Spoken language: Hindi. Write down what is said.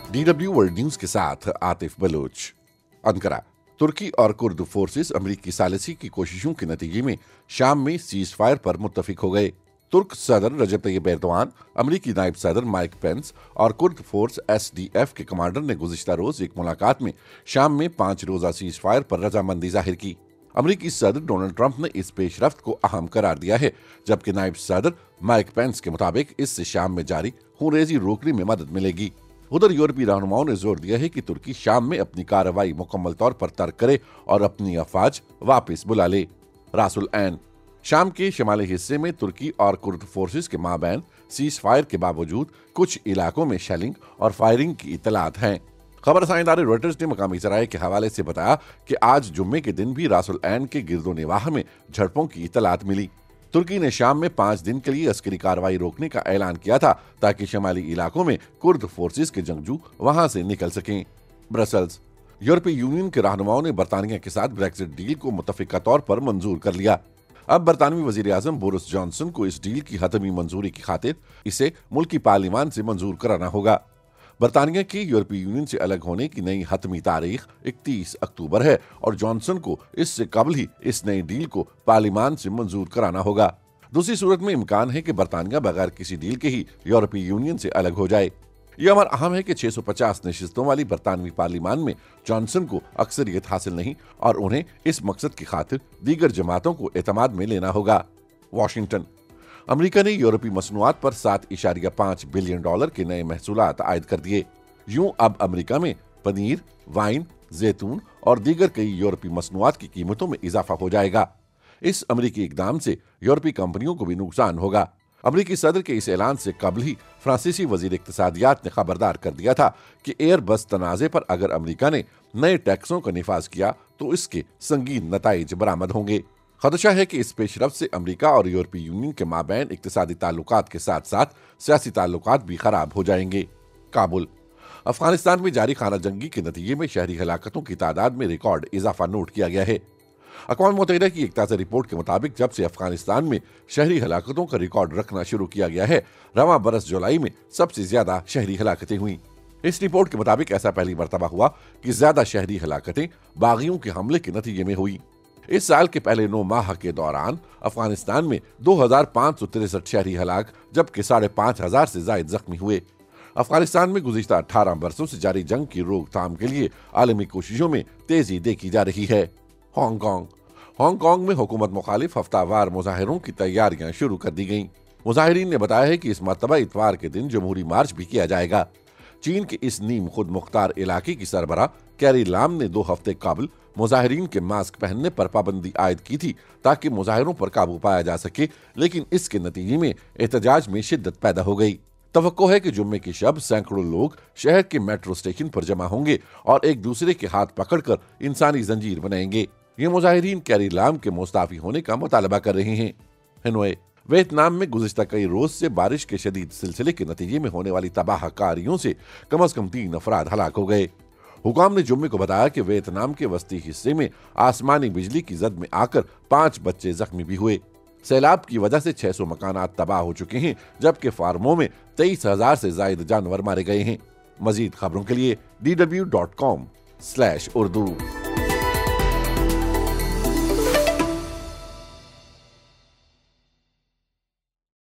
DW वर्ल्ड न्यूज के साथ आतिफ बलूच। अंकारा। तुर्की और कुर्द फोर्सेस अमेरिकी सालिसी की कोशिशों के नतीजे में शाम में सीज फायर पर मुत्तफिक हो गए। तुर्क सदर रजब तैयब एर्दोआन, अमेरिकी नायब सदर माइक पेंस और कुर्द फोर्स SDF के कमांडर ने गुज़िश्ता रोज एक मुलाकात में शाम में 5 रोजा सीज फायर पर रजामंदी जाहिर की। अमेरिकी सदर डोनाल्ड ट्रंप ने इस पेशरफ्त को अहम करार दिया है, जबकि नायब सदर माइक पेंस के मुताबिक इससे शाम में जारी खूनरेजी रोकने में मदद मिलेगी। उधर यूरोपीय रहनुमाओं ने जोर दिया है कि तुर्की शाम में अपनी कार्रवाई मुकम्मल तौर पर तर्क करे और अपनी अफवाज वापस बुला ले। रासुल ऐन। शाम के शिमाली हिस्से में तुर्की और कुर्द फोर्सेस के माबैन सीज फायर के बावजूद कुछ इलाकों में शेलिंग और फायरिंग की इतलात हैं। खबर रसाई रॉयटर्स ने मकामी जराये के हवाले से बताया कि आज जुम्मे के दिन भी रासुल ऐन के गिरदो निवाह में झड़पों की इतलात मिली। तुर्की ने शाम में 5 दिन के लिए अस्करी कार्रवाई रोकने का ऐलान किया था ताकि शमाली इलाकों में कुर्द फोर्सेस के जंगजू वहां से निकल सकें। ब्रसल्स। यूरोपीय यूनियन के रहनुमाओं ने बरतानिया के साथ ब्रेक्जिट डील को मुत्तफिका तौर पर मंजूर कर लिया। अब बरतानवी वजीर आजम बोरिस जॉनसन को इस डील की हतमी मंजूरी की खातिर इसे मुल्की पार्लियामान से मंजूर कराना होगा। बरतानिया के यूरोपीय यूनियन से अलग होने की नई हतमी तारीख 31 अक्टूबर है और जॉनसन को इससे कबल ही इस नई डील को पार्लियामान से मंजूर कराना होगा। दूसरी सूरत में इम्कान है कि बरतानिया बगैर किसी डील के ही यूरोपीय यूनियन से अलग हो जाए। यह अमर अहम है कि 650 नशिस्तों वाली बरतानवी पार्लियामान में जॉनसन को अक्सरियत हासिल नहीं और उन्हें इस मकसद की खातिर दीगर जमातों को एतमाद में लेना होगा। वाशिंगटन। अमेरिका ने यूरोपीय मसनूआत पर $7.5 बिलियन के नए महसूलात आयद कर दिए। यूं अब अमेरिका में पनीर, वाइन, जैतून और दीगर कई यूरोपीय मसनूआत की कीमतों में इजाफा हो जाएगा। इस अमेरिकी इकदाम से यूरोपीय कंपनियों को भी नुकसान होगा। अमेरिकी सदर के इस ऐलान से कबल ही फ्रांसीसी वजीर इक्तिसादियात ने खबरदार कर दिया था कि एयरबस तनाज़े पर अगर अमेरिका ने नए टैक्सों का निफाज किया तो इसके संगीन नताइज बरामद होंगे। खदशा है कि इस पेशरफ्त से अमेरिका और यूरोपीय यूनियन के माबैन इक्तिसादी ताल्लुकात के साथ साथ सियासी ताल्लुकात भी खराब हो जाएंगे। काबुल। अफगानिस्तान में जारी खाना जंगी के नतीजे में शहरी हलाकतों की तादाद में रिकॉर्ड इजाफा नोट किया गया है। अक़वाम मुत्तहिदा की एक ताज़ा रिपोर्ट के मुताबिक जब से अफगानिस्तान में शहरी हलाकतों का रिकॉर्ड रखना शुरू किया गया है, रवां बरस जुलाई में सबसे ज्यादा शहरी हलाकतें हुई। इस रिपोर्ट के मुताबिक ऐसा पहली मरतबा हुआ कि ज्यादा शहरी हलाकतें बागियों के हमले के नतीजे में हुई। इस साल के पहले 9 माह के दौरान अफगानिस्तान में 2563 शहरी हलाक जबकि 5500 से ज्यादा जख्मी हुए। अफगानिस्तान में गुज़िश्ता 18 बरसों से जारी जंग की रोकथाम के लिए आलमी कोशिशों में तेजी देखी जा रही है। हांगकांग। हांगकांग में हुकूमत मुखालिफ हफ्तावार मुजाहिरों की तैयारियां शुरू कर दी गईं। मुजाहिरीन ने बताया है कि इस मरतबा इतवार के दिन जमहूरी मार्च भी किया जाएगा। चीन के इस नीम खुद मुख्तार इलाके की सरबराह कैरी लाम ने 2 हफ्ते कबल मुजाहिरीन के मास्क पहनने पर पाबंदी आयद की थी ताकि मुजाहिरों पर काबू पाया जा सके, लेकिन इसके नतीजे में एहतजाज में शिद्दत पैदा हो गई। तवक्को है कि जुम्मे की शब सैकड़ों लोग शहर के मेट्रो स्टेशन पर जमा होंगे और एक दूसरे के हाथ पकड़कर इंसानी जंजीर बनाएंगे। ये मुजाहिरीन कैरी लाम के मुस्ताफी होने का मुतालबा कर रहे हैं। हनोई। वियतनाम में गुज़िश्ता कई रोज से बारिश के शदीद सिलसिले के नतीजे में होने वाली तबाहकारियों से कम 3 अफराद हलाक हो गए। हुकाम ने जुम्मे को बताया कि वियतनाम के वस्ती हिस्से में आसमानी बिजली की जद में आकर 5 बच्चे जख्मी भी हुए। सैलाब की वजह से 600 मकानात तबाह हो चुके हैं, जबकि फार्मों में 23,000 से ज्यादा जानवर मारे गए हैं। मजीद खबरों के लिए DW.com/Urdu।